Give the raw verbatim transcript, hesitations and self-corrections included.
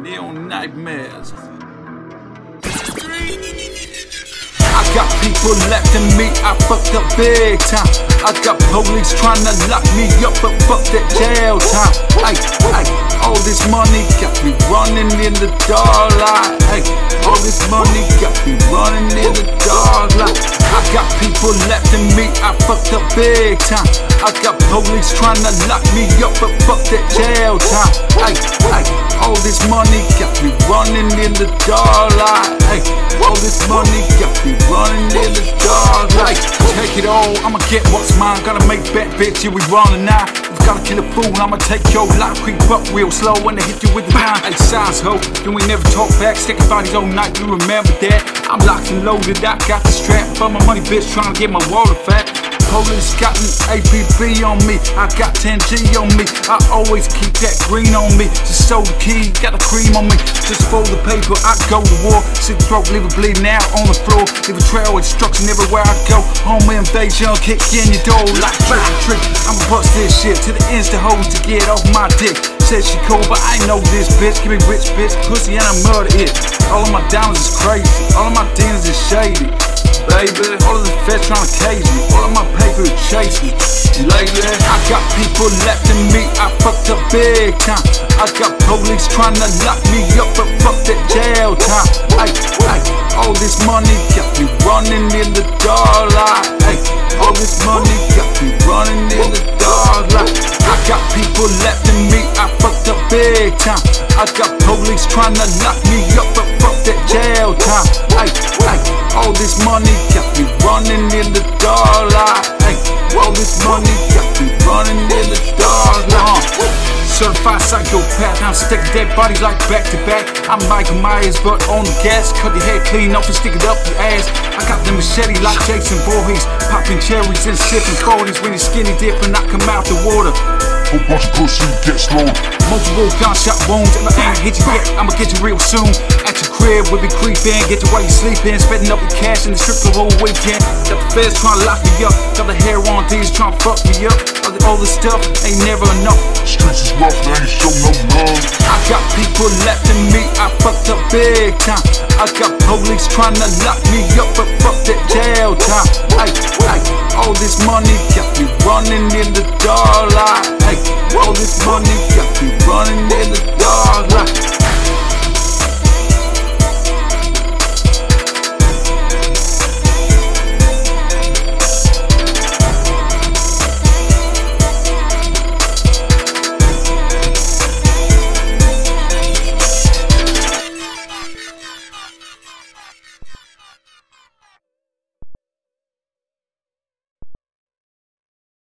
Neo nightmares. I got people left in me, I fucked up big time. I got police trying to lock me up, but fuck that jail time. Ay, ay, all this money got me running in the dark light. Ay, all this money got me running in the dark light. I got people left in me, I fucked up big time. I got police trying to lock me up, but fuck that jail time. Ay, ay, all this money got me running in the dark light. Ay, all this money got me running in the dark light. Take it all, I'ma get what's mine. Gotta make bet, bitch, yeah, we running now. We gotta kill a fool, I'ma take your life. Creep up real slow when they hit you with the nine. Hey, size ho, then we never talk back. Sticking bodies all night, you remember that. I'm locked and loaded, I got the strap. For my money, bitch, trying to get my water fat. Police got an A P B on me, I got ten G on me. I always keep that green on me. Just sold the key, got the cream on me. Just fold the paper, I go to war. Slit throat, leave it bleeding out on the floor. Leave a trail of destruction everywhere I go. Home invasion, kick in your door like trick or treat. I'ma bust this shit to the ends to hoes to get off my dick. Said she cool, but I know this bitch. Give me rich bitch, pussy and I murder it. All of my diamonds is crazy, all of my demons is shady. Baby, all of the feds tryna cage me, all of my paper chase me. Lately, I got people left in me, I fucked up big time. I got police tryna lock me up, but fuck that jail time. Ay, ay, all this money got me running in the dark light. Ay, all this money got me running in the dark light. I got people left in me, I fucked up big time. I got police tryna lock me up, but fuck that jail time. Ay, ay, all this money got me running in the dark light. Ay, all this money got me running in the dark light. Certified psychopath, I'm sticking dead bodies like back to back. I'm Michael Myers, but on the gas. Cut your head clean off and stick it up your ass. I got the machete like Jason Voorhees, popping cherries and sipping forties. When you skinny dip and I come out the water, whole bunch of pussy get slaughtered. Multiple gunshot wounds, if I ain't hit you yet, I'ma get you real soon. At your crib, we be creeping, get you while you sleeping. Spending up your cash in the strip club all weekend. Got the feds trying to lock me up, got the hair on these trying to fuck me up. All the other stuff ain't never enough. Streets is rough, they ain't show no love. I got people left in me, I fucked up big time. I got police trying to lock me up, but fuck that jail time. Ay, ay, all this money got me running in the dark light. Ay, all this money got me running in the